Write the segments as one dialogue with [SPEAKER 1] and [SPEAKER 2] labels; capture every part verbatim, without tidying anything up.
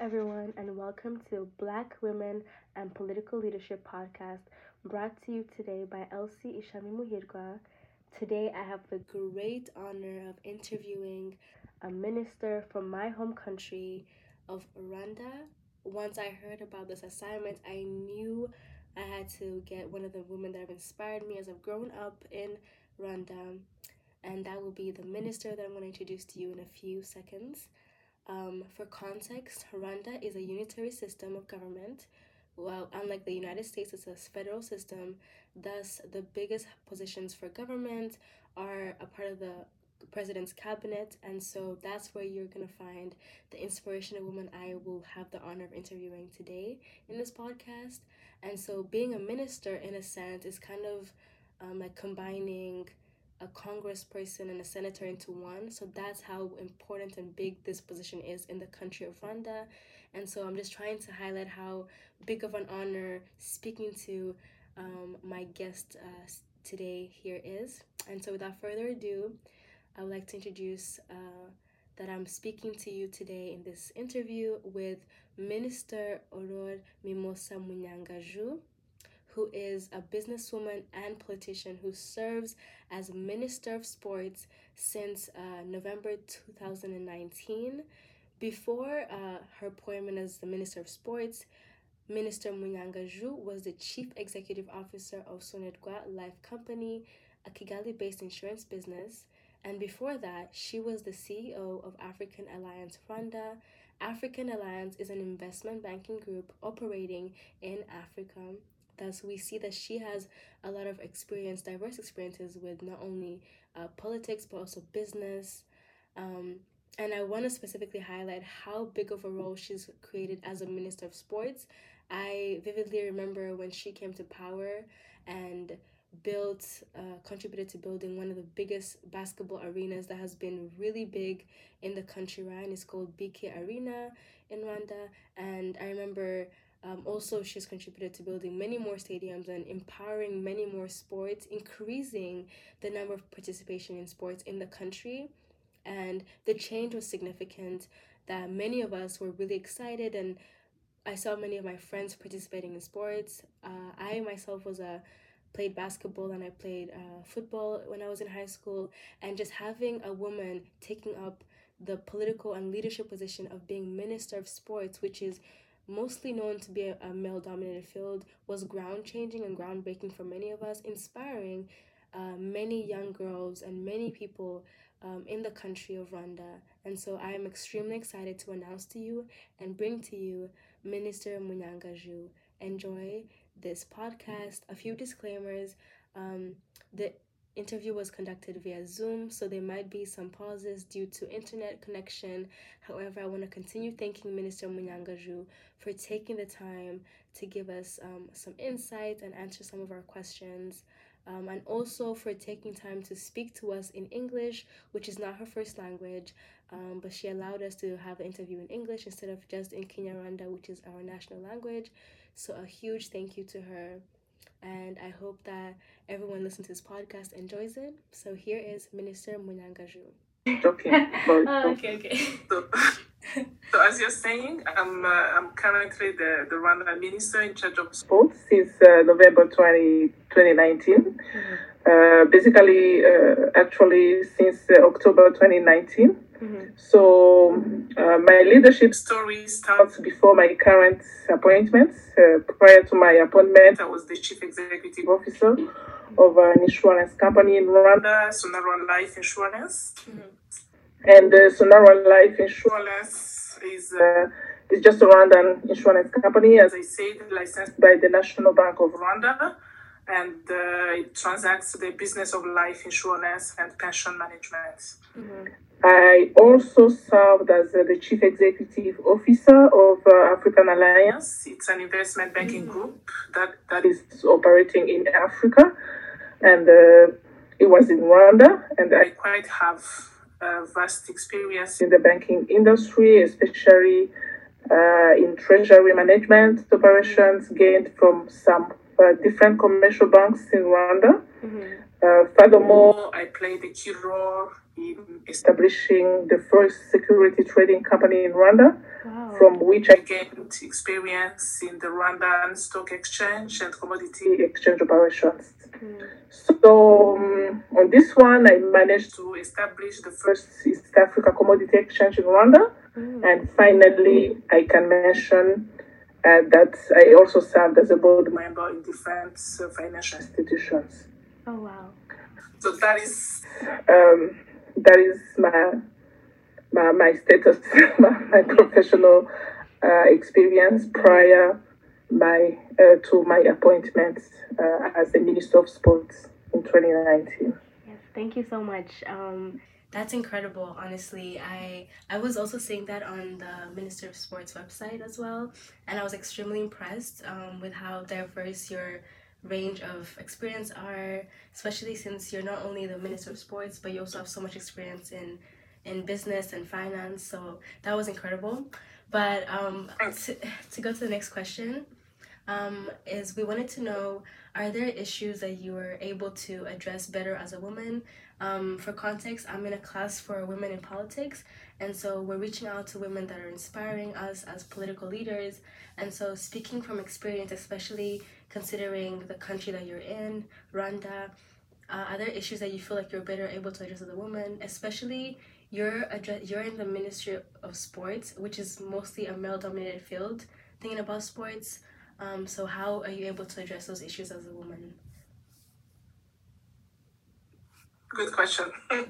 [SPEAKER 1] everyone, and welcome to Black Women and Political Leadership podcast, brought to you today by Elsie Ishami Muhirwa. Today, I have the great honor of interviewing a minister from my home country of Rwanda. Once I heard about this assignment, I knew I had to get one of the women that have inspired me as I've grown up in Rwanda, and that will be the minister that I'm going to introduce to you in a few seconds. Um, for context, Rwanda is a unitary system of government. Well, unlike the United States, it's a federal system. Thus, the biggest positions for government are a part of the president's cabinet, and so that's where you're going to find the inspirational woman I will have the honor of interviewing today in this podcast. And so, being a minister, in a sense, is kind of um, like combining a congressperson and a senator into one. So that's how important and big this position is in the country of Rwanda. And so I'm just trying to highlight how big of an honor speaking to um, my guest uh, today here is. And so without further ado, I would like to introduce uh, that I'm speaking to you today in this interview with Minister Aurore Mimosa Munyangaju, who is a businesswoman and politician who serves as Minister of Sports since uh, November two thousand nineteen. Before uh, her appointment as the Minister of Sports, Minister Munyangaju was the Chief Executive Officer of Sonarwa Life Company, a Kigali-based insurance business. And before that, she was the C E O of African Alliance Rwanda. African Alliance is an investment banking group operating in Africa. Thus, we see that she has a lot of experience, diverse experiences with not only uh, politics, but also business. Um, and I want to specifically highlight how big of a role she's created as a Minister of Sports. I vividly remember when she came to power and built, uh, contributed to building one of the biggest basketball arenas that has been really big in the country, right? It's called B K Arena in Rwanda. And I remember um, also she's contributed to building many more stadiums and empowering many more sports, increasing the number of participation in sports in the country. And the change was significant that many of us were really excited, and I saw many of my friends participating in sports. Uh, I myself was a played basketball and I played uh, football when I was in high school, and just having a woman taking up the political and leadership position of being Minister of Sports, which is mostly known to be a, a male-dominated field, was ground-changing and groundbreaking for many of us, inspiring uh, many young girls and many people um, in the country of Rwanda. And so I am extremely excited to announce to you and bring to you Minister Munyangaju. Enjoy this podcast. A few disclaimers. Um, the interview was conducted via Zoom, so there might be some pauses due to internet connection. However, I want to continue thanking Minister Munyangaju for taking the time to give us um, some insight and answer some of our questions. Um, and also for taking time to speak to us in English, which is not her first language, um, but she allowed us to have the interview in English instead of just in Kinyarwanda, which is our national language. So a huge thank you to her, and I hope that everyone listening to this podcast enjoys it. So here is Minister Munyangaju.
[SPEAKER 2] Okay. Oh, okay, okay. So, so as you're saying, I'm uh, I'm currently the, the Rwanda Minister in charge of sports since uh, November twenty, twenty nineteen. Mm-hmm. Uh, basically, uh, actually, since uh, October twenty nineteen. Mm-hmm. So uh, my leadership story starts before my current appointments. Uh, prior to my appointment, I was the Chief Executive Officer of an insurance company in Rwanda, Sonarwa Life Insurance. Mm-hmm. And uh, Sonarwa Life Insurance is uh, is just a Rwandan insurance company, as I said, licensed by the National Bank of Rwanda, and uh, it transacts the business of life insurance and pension management. Mm-hmm. I also served as uh, the Chief Executive Officer of uh, African Alliance. It's an investment banking mm-hmm. group that, that is operating in Africa, and uh, it was in Rwanda, and I quite have a vast experience in the banking industry, especially uh, in treasury management operations gained from some uh, different commercial banks in Rwanda. Mm-hmm. Uh, furthermore, I played a key role in establishing the first security trading company in Rwanda. Wow. from which I gained experience in the Rwandan stock exchange and commodity exchange operations. Mm. So um, on this one, I managed to establish the first East Africa commodity exchange in Rwanda. Mm. And finally, I can mention uh, that I also served as a board member in different uh, financial institutions.
[SPEAKER 1] Oh, wow.
[SPEAKER 2] So that is um, that is my my, my status, my, my professional uh, experience prior my uh, to my appointment uh, as the Minister of Sports in twenty nineteen.
[SPEAKER 1] Yes, thank you so much. Um, that's incredible, honestly. I I was also seeing that on the Minister of Sports website as well, and I was extremely impressed um, with how diverse your range of experience are, especially since you're not only the Minister of Sports, but you also have so much experience in in business and finance. So that was incredible. But um, to, to go to the next question, um, is we wanted to know, are there issues that you were able to address better as a woman? Um, for context, I'm in a class for women in politics, and so we're reaching out to women that are inspiring us as political leaders. And so speaking from experience, especially considering the country that you're in, Rwanda, uh, are there issues that you feel like you're better able to address as a woman, especially you're address you're in the Ministry of Sports, which is mostly a male-dominated field, thinking about sports. Um, so how are you able to address those issues as a woman?
[SPEAKER 2] Good question.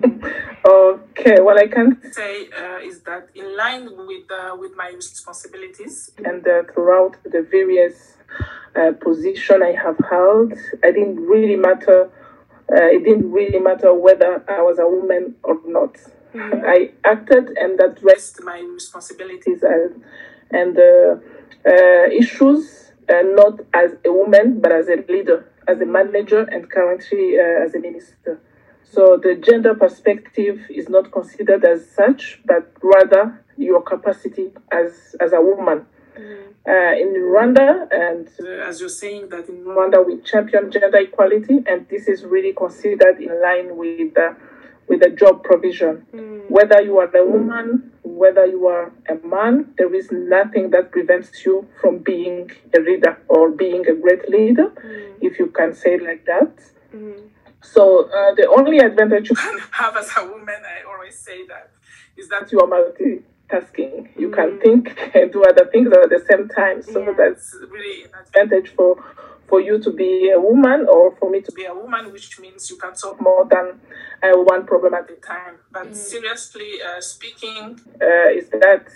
[SPEAKER 2] Okay, what I can say uh, is that in line with uh, with my responsibilities and uh, throughout the various uh, positions I have held, I didn't really matter. Uh, it didn't really matter whether I was a woman or not. Mm-hmm. I acted and addressed my responsibilities and, and uh, uh, issues, uh, not as a woman, but as a leader, as a manager, and currently uh, as a minister. So the gender perspective is not considered as such, but rather your capacity as, as a woman. Mm-hmm. Uh, in Rwanda, and uh, as you're saying that in Rwanda we champion gender equality, and this is really considered in line with uh, with the job provision. Mm. Whether you are a woman, whether you are a man, there is nothing that prevents you from being a leader or being a great leader, mm. if you can say it like that. Mm. So uh, the only advantage you can have as a woman, I always say that, is that you are multitasking. You mm. can think and do other things at the same time. So yeah. That's really an advantage for for you to be a woman, or for me to be a woman, which means you can solve more than uh, one problem at a time. But mm. seriously uh, speaking, uh, is that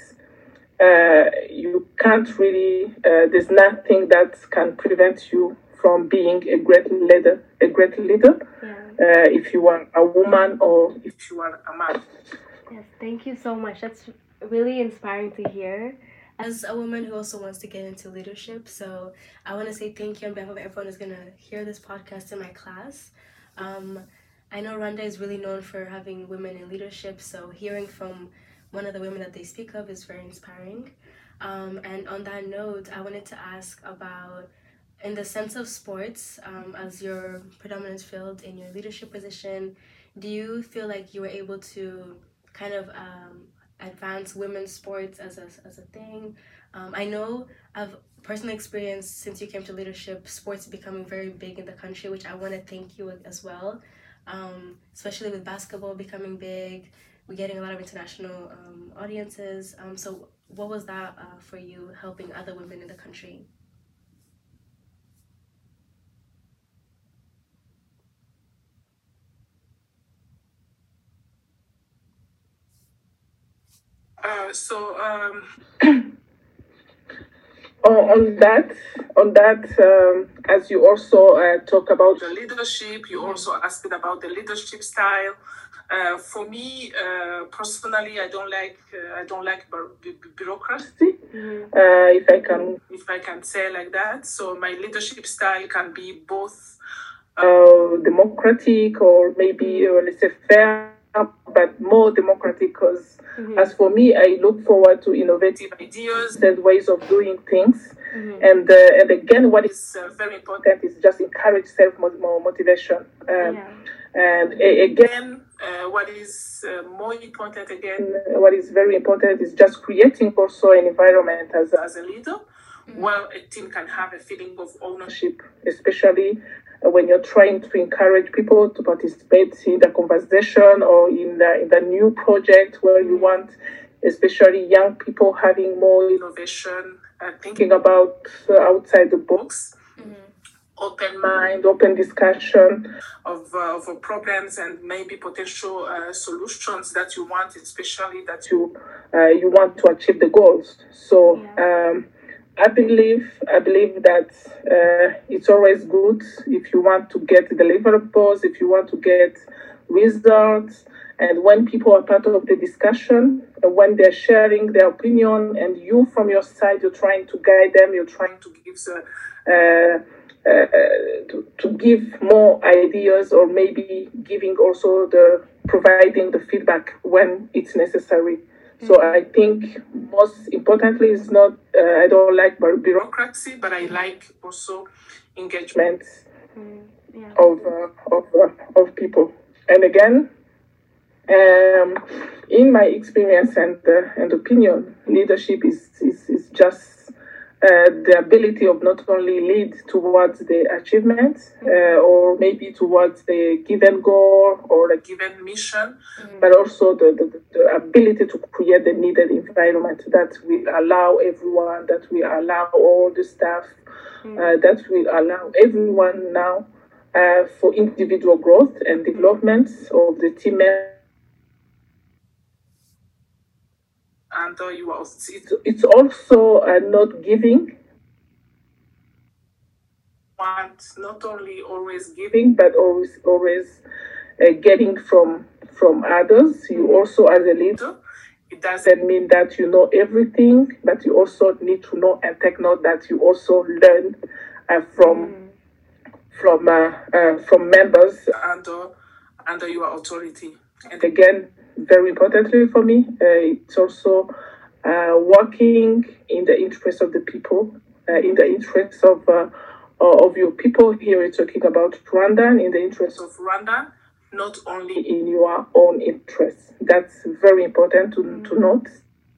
[SPEAKER 2] uh, you can't really, uh, there's nothing that can prevent you from being a great leader, a great leader, yeah. uh, if you are a woman or if you are a man.
[SPEAKER 1] Yes, thank you so much. That's really inspiring to hear. As a woman who also wants to get into leadership, so I want to say thank you on behalf of everyone who's going to hear this podcast in my class. Um, I know Rwanda is really known for having women in leadership, so hearing from one of the women that they speak of is very inspiring. Um, and on that note, I wanted to ask about, in the sense of sports, um, as your predominant field in your leadership position, do you feel like you were able to kind of um, advance women's sports as a, as a thing? Um, I know I've personally experienced, since you came to leadership, sports becoming very big in the country, which I want to thank you as well, um, especially with basketball becoming big. We're getting a lot of international um, audiences. Um, so what was that uh, for you, helping other women in the country? Uh, so um, on that, on that, um, as you also uh, talk about the leadership, you also asked about the leadership style. Uh, for me, uh, personally, I don't like uh, I don't like bu- bu- bureaucracy. Mm-hmm. Uh, if I can, if I can say like that. So my leadership style can be both uh, democratic or maybe uh, let's say fair, but more democratic, because mm-hmm. as for me, I look forward to innovative ideas and ways of doing things. Mm-hmm. And uh, and again, what is uh, very important is just encourage self motivation. Um, yeah.
[SPEAKER 2] And a- again, uh, what is uh, more important, again, what is very important is just creating also an environment as, as a leader mm-hmm. where a team can have a feeling of ownership, especially uh, when you're trying to encourage people to participate in the conversation or in the, in the new project where you want, especially young people having more innovation and thinking about uh, outside the box. Mm-hmm. Open mind, open discussion of, uh, of problems and maybe potential uh, solutions that you want, especially that you uh, you want to achieve the goals. So yeah. um, I believe I believe that uh, it's always good if you want to get deliverables, if you want to get results, and when people are part of the discussion, when they're sharing their opinion, and you from your side, you're trying to guide them, you're trying to give the uh, Uh, to, to give more ideas, or maybe giving also the providing the feedback when it's necessary. Mm-hmm. So I think most importantly is not uh, I don't like bureaucracy, but I like also engagement mm-hmm. yeah. of uh, of uh, of people. And again, um, in my experience and uh, and opinion, leadership is is, is just Uh, the ability of not only lead towards the achievement uh, or maybe towards the given goal or a given mission, mm-hmm. but also the, the, the ability to create the needed environment that will allow everyone, that will allow all the staff, mm-hmm. uh, that will allow everyone now uh, for individual growth and development of the team members. And uh, you are, it's, it's also uh, not giving. Want not only always giving, but always always uh, getting from from others. You also, as a leader, it doesn't mean that you know everything, but you also need to know and take note that you also learn uh, from mm. from uh, uh, from members under under your authority. And again, very importantly for me, uh, it's also uh, working in the interest of the people, uh, in the interest of uh, of your people. Here we're talking about Rwanda, in the interest of Rwanda, not only in your own interest. That's very important to, mm-hmm. to note.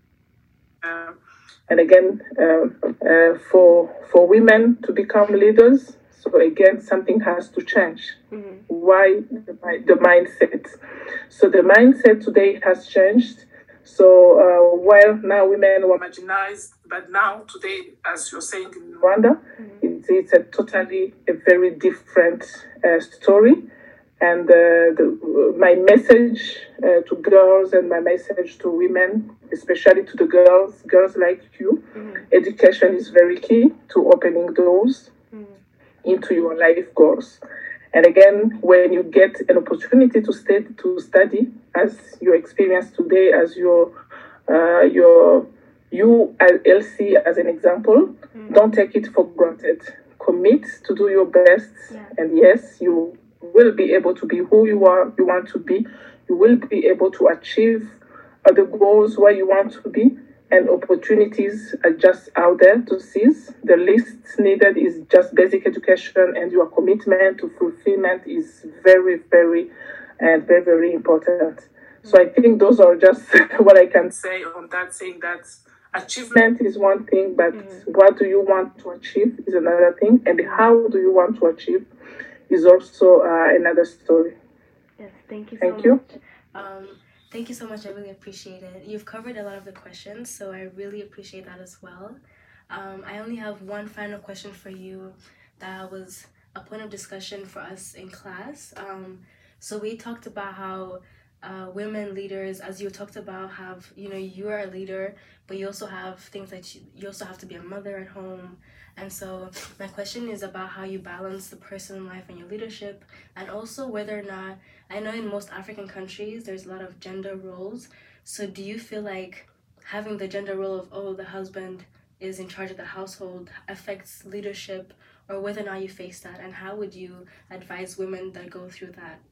[SPEAKER 2] Uh, and again, uh, uh, for for women to become leaders, so again, something has to change. Mm-hmm. Why the, the mindset? So the mindset today has changed. So uh, while now women were marginalized, but now today, as you're saying in Rwanda, mm-hmm. it's, it's a totally a very different uh, story. And uh, the, my message uh, to girls and my message to women, especially to the girls, girls like you, mm-hmm. education is very key to opening doors mm-hmm. into your life goals. And again, when you get an opportunity to stay to study, as your experience today, as your uh, your you as L C as an example, mm-hmm. don't take it for granted. Commit to do your best, yeah. and yes, you will be able to be who you are. You want to be. You will be able to achieve uh, the goals where you want to be. And opportunities are just out there to seize. The least needed is just basic education, and your commitment to fulfillment is very, very, and very, very important. Mm-hmm. So I think those are just what I can say on that, saying that achievement is one thing, but mm-hmm. what do you want to achieve is another thing, and how do you want to achieve is also uh, another story.
[SPEAKER 1] Yes, thank you so
[SPEAKER 2] thank
[SPEAKER 1] much.
[SPEAKER 2] You.
[SPEAKER 1] Um, Thank you so much. I really appreciate it. You've covered a lot of the questions, so I really appreciate that as well. Um, I only have one final question for you that was a point of discussion for us in class. Um, so we talked about how uh, women leaders, as you talked about, have, you know, you are a leader, but you also have things that you, you also have to be a mother at home. And so my question is about how you balance the personal life and your leadership, and also whether or not, I know in most African countries, there's a lot of gender roles. So do you feel like having the gender role of, oh, the husband is in charge of the household affects leadership, or whether or not you face that? And how would you advise women that go through that?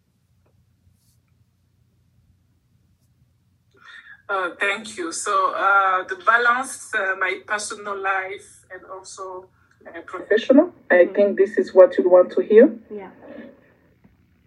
[SPEAKER 2] Uh, thank you. So uh, the balance, uh, my personal life and also uh, professional, mm-hmm. I think this is what you want to hear.
[SPEAKER 1] Yeah.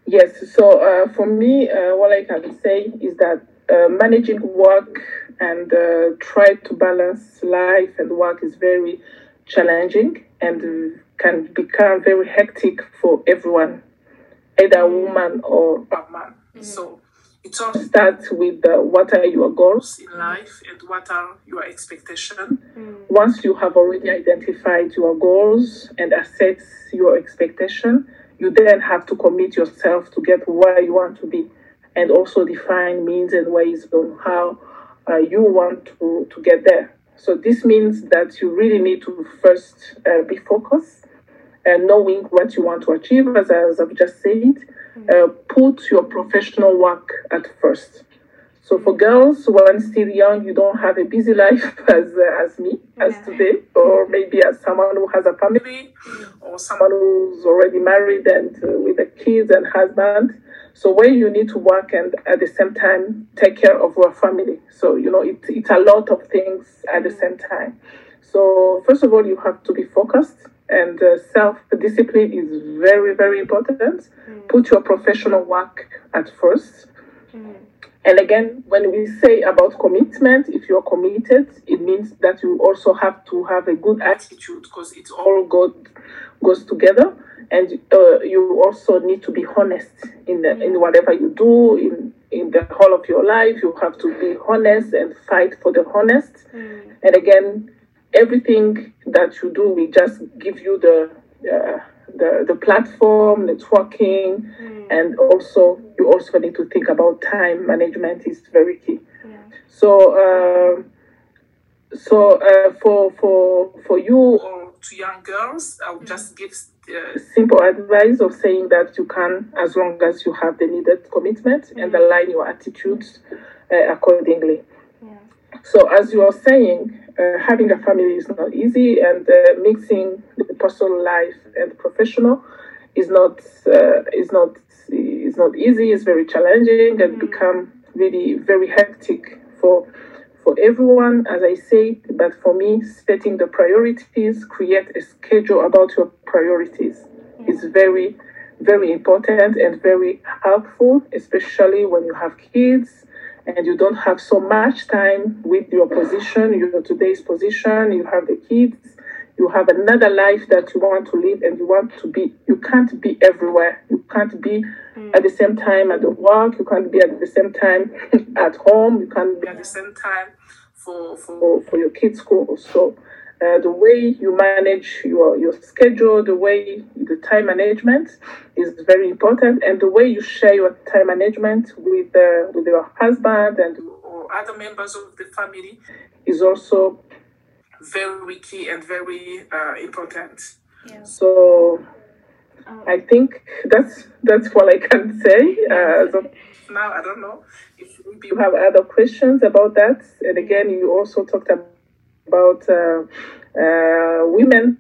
[SPEAKER 2] Yes, so uh, for me, uh, what I can say is that uh, managing work and uh, try to balance life and work is very challenging and uh, can become very hectic for everyone, either a woman or a man. Mm. So it all starts with uh, what are your goals in life and what are your expectations. Mm. Once you have already identified your goals and assess your expectation, you then have to commit yourself to get where you want to be and also define means and ways on how uh, you want to, to get there. So this means that you really need to first uh, be focused and knowing what you want to achieve, as, as I've just said, uh, put your professional work at first. So for girls, when still young, you don't have a busy life as uh, as me, as yeah. today, or maybe as someone who has a family, or someone who's already married and uh, with a kids and husband. So where you need to work and at the same time take care of your family. So, you know, it, it's a lot of things at the same time. So first of all, you have to be focused, and uh, self-discipline is very, very important. Mm. Put your professional work at first. Mm. And again, when we say about commitment, if you're committed, it means that you also have to have a good attitude because it all go, goes together. And uh, you also need to be honest in the, in whatever you do, in, in the whole of your life. You have to be honest and fight for the honest. Mm. And again, everything that you do will just give you the uh, the the platform, networking, mm. and also you also need to think about time management is very key. Yeah. So uh, so uh, for for for you or to young girls, I would mm. just give uh, simple advice of saying that you can, as long as you have the needed commitment mm. and align your attitudes uh, accordingly. Yeah. So as you are saying, uh, having a family is not easy, and uh, mixing the personal life and professional is not uh, is not is not easy. It's very challenging and mm. become really very hectic for for everyone, as I say. But for me, setting the priorities, create a schedule about your priorities mm. is very very important and very helpful, especially when you have kids and you don't have so much time with your position, your today's position, you have the kids, you have another life that you want to live, and you want to be, you can't be everywhere. You can't be mm. at the same time at the work, you can't be at the same time at home, you can't be at the same time for, for, for your kids' school. So uh, the way you manage your, your schedule, the way the time management is very important, and the way you share your time management with uh, with your husband and or other members of the family is also very key and very uh, important. Yeah. So um, I think that's that's what I can say. Uh, so now I don't know if maybe you have other questions about that. And again, you also talked about uh, uh, women.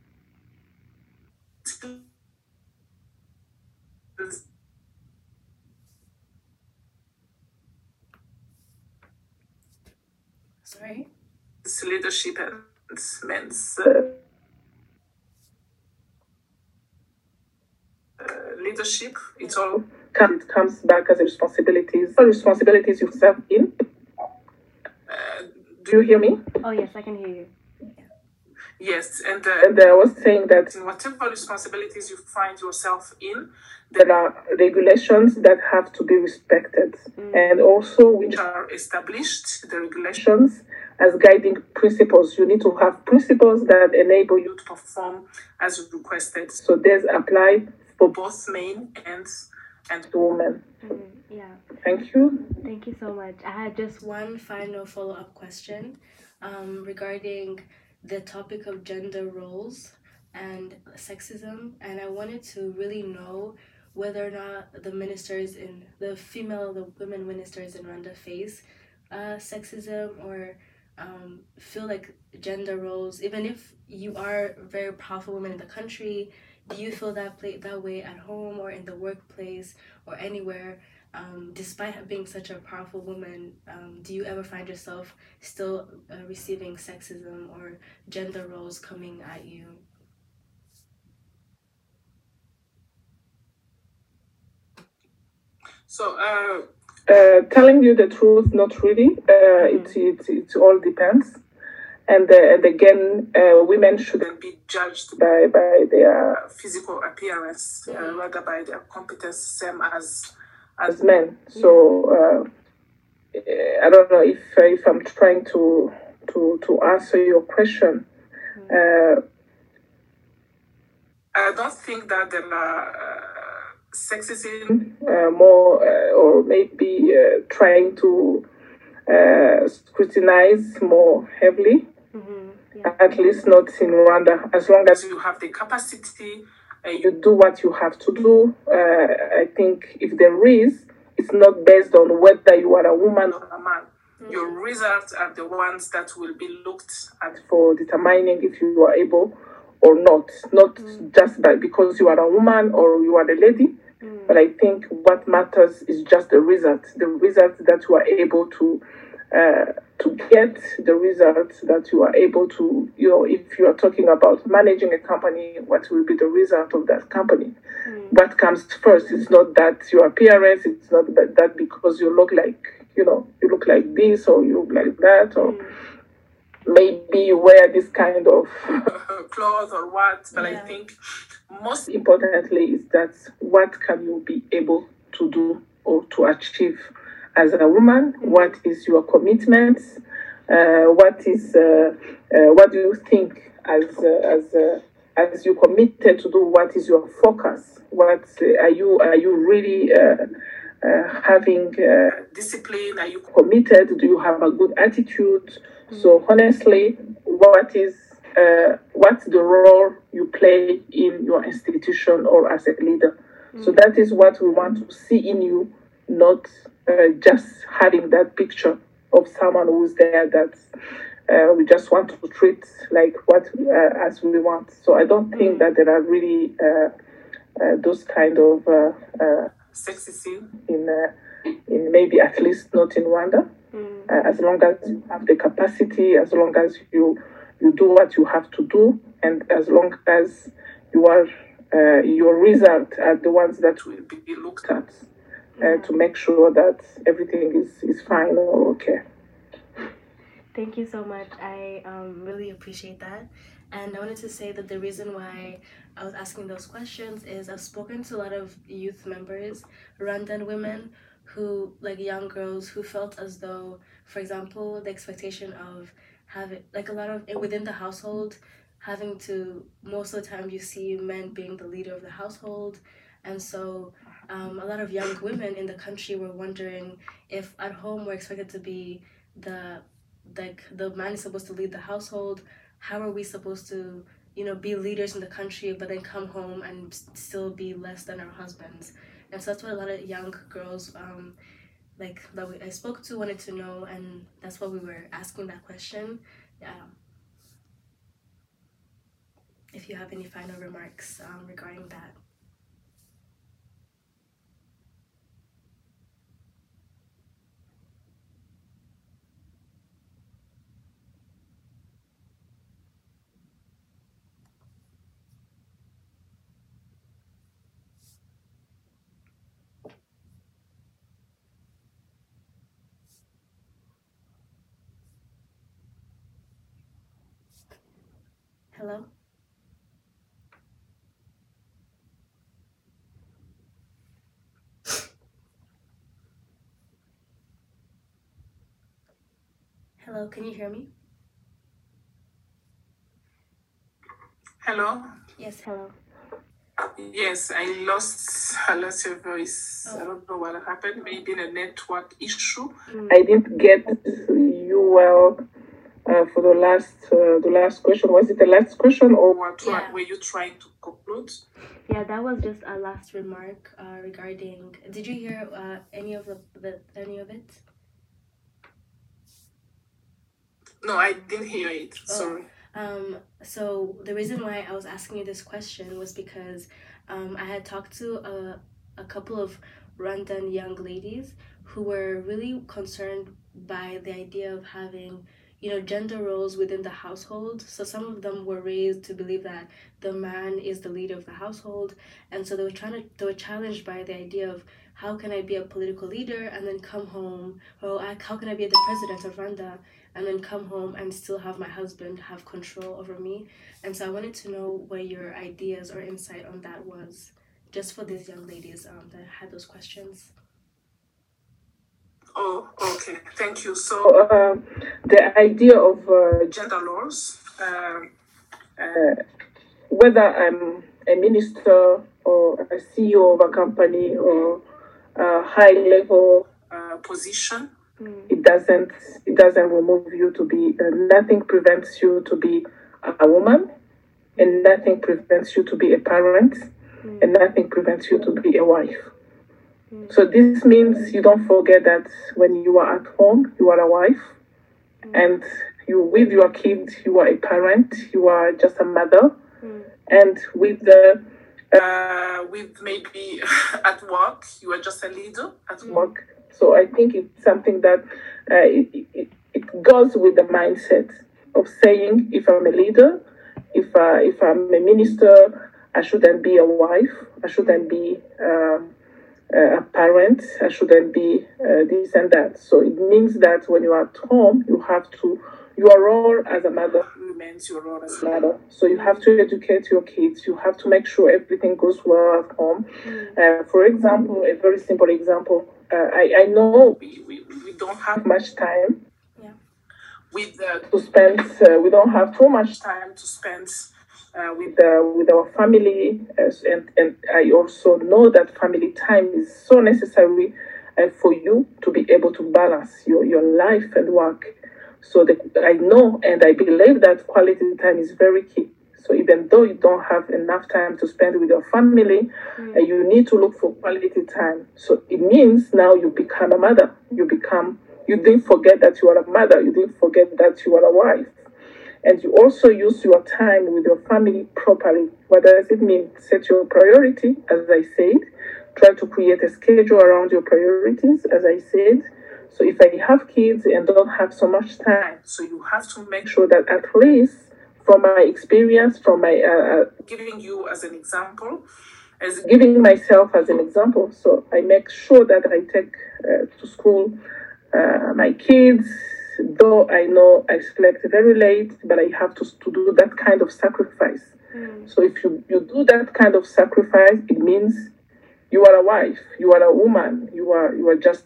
[SPEAKER 1] Sorry?
[SPEAKER 2] It's leadership and men's uh, uh, leadership. It's all comes, it comes back as a responsibilities. All responsibilities you serve in. Uh, do you hear me?
[SPEAKER 1] Oh, yes, I can hear you.
[SPEAKER 2] Yes, and, uh, and uh, I was saying that in whatever responsibilities you find yourself in, there are regulations that have to be respected, mm. and also which are established, the regulations, as guiding principles. You need to have principles that enable you to perform as requested. So these apply for both men and, and women.
[SPEAKER 1] Mm, yeah.
[SPEAKER 2] Thank you.
[SPEAKER 1] Thank you so much. I had just one final follow-up question um, regarding the topic of gender roles and sexism, and I wanted to really know whether or not the ministers in the female the women ministers in Rwanda face uh, sexism or um, feel like gender roles, even if you are a very powerful woman in the country, do you feel that play that way at home or in the workplace or anywhere? Um, despite being such a powerful woman, um, do you ever find yourself still uh, receiving sexism or gender roles coming at you?
[SPEAKER 2] So, uh, uh, telling you the truth, not really. Uh, it, it, it all depends. And, uh, and again, uh, women shouldn't be judged by, by their physical appearance, uh, rather by their competence, same as as men. So uh, I don't know if if I'm trying to to to answer your question. Uh, I don't think that there are uh, sexism uh, more, uh, or maybe uh, trying to uh, scrutinize more heavily. Mm-hmm. Yeah. At least not in Rwanda. As long as you have the capacity, uh, you do what you have to do. Uh, I think if there is, it's not based on whether you are a woman or a man. Mm-hmm. Your results are the ones that will be looked at for determining if you are able or not. Not mm-hmm. just by because you are a woman or you are a lady. Mm-hmm. But I think what matters is just the result. The result that you are able to Uh, to get the results that you are able to, you know, if you are talking about managing a company, what will be the result of that company? Mm. What comes first? It's not that your appearance, it's not that, that because you look like, you know, you look like this or you look like that, or mm. maybe you wear this kind of clothes or what. But yeah. I think most importantly is that what can you be able to do or to achieve as a woman? What is your commitment? Uh, what is uh, uh, what do you think as uh, as uh, as you committed to do? What is your focus? What uh, are you are you really uh, uh, having uh, discipline? Are you committed? Do you have a good attitude? Mm-hmm. So honestly, what is uh, what's the role you play in your institution or as a leader? Mm-hmm. So that is what we want to see in you, not Uh, just having that picture of someone who's there that uh, we just want to treat like what uh, as we want. So I don't think that there are really uh, uh, those kind of uh, uh, sexism in uh, in maybe at least not in Rwanda. Mm. Uh, as long as you have the capacity, as long as you you do what you have to do, and as long as you are uh, your result are the ones that will be looked at. Uh, to make sure that everything is, is fine or okay.
[SPEAKER 1] Thank you so much. I um, really appreciate that. And I wanted to say that the reason why I was asking those questions is I've spoken to a lot of youth members, Rwandan women, who, like young girls, who felt as though, for example, the expectation of having, like a lot of, within the household, having to, most of the time you see men being the leader of the household. And so um, a lot of young women in the country were wondering if at home we're expected to be the, like the man is supposed to lead the household, how are we supposed to, you know, be leaders in the country but then come home and still be less than our husbands? And so that's what a lot of young girls um, like that we, I spoke to wanted to know, and that's why we were asking that question. Yeah. If you have any final remarks um, regarding that. Hello? Hello, can you hear me?
[SPEAKER 2] Hello?
[SPEAKER 1] Yes, hello.
[SPEAKER 2] Yes, I lost, I lost your voice. Oh. I don't know what happened. Maybe a network issue. Mm. I didn't get you well uh, for the last uh, the last question. Was it the last question, or what? Yeah. Were you trying to conclude?
[SPEAKER 1] Yeah, that was just a last remark uh, regarding. Did you hear uh, any of the, the any of it?
[SPEAKER 2] No, I didn't hear it. Oh. Sorry.
[SPEAKER 1] Um, so the reason why I was asking you this question was because um, I had talked to a, a couple of Rwandan young ladies who were really concerned by the idea of having, you know, gender roles within the household. So some of them were raised to believe that the man is the leader of the household, and so they were trying to they were challenged by the idea of how can I be a political leader and then come home, or how can I be the president of Rwanda and then come home and still have my husband have control over me? And so I wanted to know what your ideas or insight on that was, just for these young ladies um, that had those questions.
[SPEAKER 2] Oh, okay. Thank you. So uh, the idea of uh, gender laws, uh, uh, whether I'm a minister or a C E O of a company or a high-level uh, position, mm. it doesn't it doesn't remove you to be. Uh, nothing prevents you to be a woman, and nothing prevents you to be a parent, mm. and nothing prevents you to be a wife. Mm. So this means you don't forget that when you are at home, you are a wife, mm. and you with your kids, you are a parent, you are just a mother, mm. and with the uh, with maybe at work, you are just a leader at mm. work. So I think it's something that uh, it, it it goes with the mindset of saying, if I'm a leader, if uh, if I'm a minister, I shouldn't be a wife, I shouldn't be um, a parent, I shouldn't be uh, this and that. So it means that when you are at home, you have to, your role as a mother remains your role as a mother. So you have to educate your kids, you have to make sure everything goes well at home. Uh, for example, a very simple example, uh, I, I know we, we, we don't have much time yeah. with uh, to spend, uh, we don't have too much time to spend Uh, with uh, with our family, uh, and and I also know that family time is so necessary uh, for you to be able to balance your, your life and work. So the, I know and I believe that quality time is very key. So even though you don't have enough time to spend with your family, mm. uh, you need to look for quality time. So it means now you become a mother. You become you didn't forget that you are a mother. You didn't forget that you are a wife. And you also use your time with your family properly. What does it mean? Set your priority, as I said. Try to create a schedule around your priorities, as I said. So if I have kids and don't have so much time, so you have to make sure that at least from my experience, from my uh, giving you as an example, as giving myself as an example. So I make sure that I take uh, to school uh, my kids, though I know I slept very late, but I have to, to do that kind of sacrifice. Mm. So if you, you do that kind of sacrifice, it means you are a wife, you are a woman, you are you are just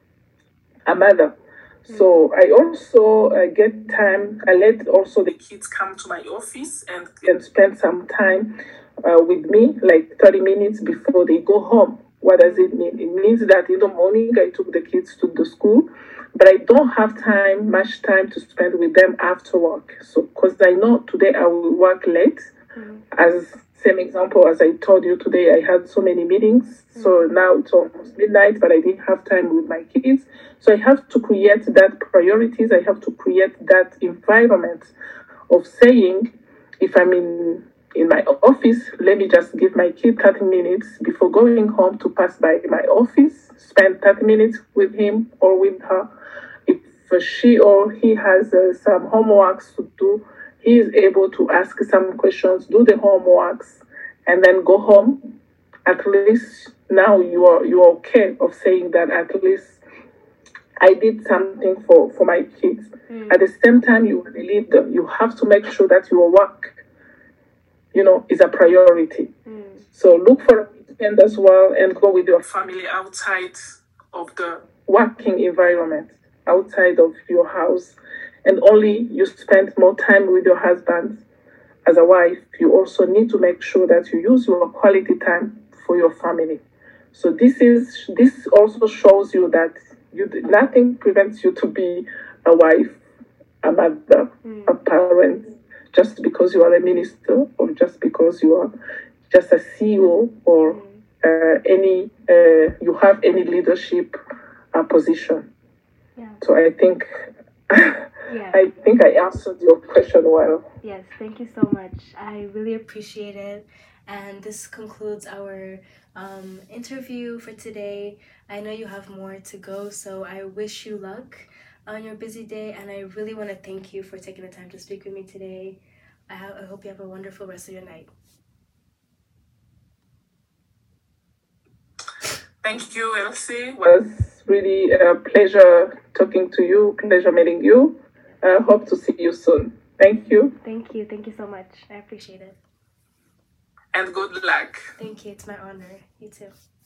[SPEAKER 2] a mother. Mm. So I also uh, get time, I let also the kids come to my office and, and spend some time uh, with me, like thirty minutes before they go home. What does it mean? It means that in the morning I took the kids to the school, but I don't have time, much time to spend with them after work. So, because I know today I will work late. Mm-hmm. As same example as I told you today, I had so many meetings. Mm-hmm. So now it's almost midnight, but I didn't have time with my kids. So I have to create that priorities. I have to create that environment of saying, if I'm in in my office, let me just give my kid thirty minutes before going home to pass by my office, spend thirty minutes with him or with her. If she or he has uh, some homeworks to do, he is able to ask some questions, do the homeworks, and then go home. At least now you are you are okay of saying that at least I did something for, for my kids. Mm. At the same time, you lead them. You have to make sure that your work, you know, is a priority. Mm. So look for a weekend as well and go with your family outside of the working environment, outside of your house. And only you spend more time with your husband as a wife, you also need to make sure that you use your quality time for your family. So this is this also shows you that you nothing prevents you to be a wife, a mother, mm. a parent, just because you are a minister or just because you are just a C E O or uh, any uh, you have any leadership uh, position. Yeah. So I think yeah. I think I answered your question well.
[SPEAKER 1] Yes, thank you so much. I really appreciate it. And this concludes our um, interview for today. I know you have more to go, so I wish you luck on your busy day. And I really want to thank you for taking the time to speak with me today. I, ha- I hope you have a wonderful rest of your night.
[SPEAKER 2] Thank you, Elsie. It was really a pleasure talking to you, pleasure meeting you. I uh, hope to see you soon. Thank you.
[SPEAKER 1] Thank you. Thank you so much. I appreciate it.
[SPEAKER 2] And good luck.
[SPEAKER 1] Thank you. It's my honor. You too.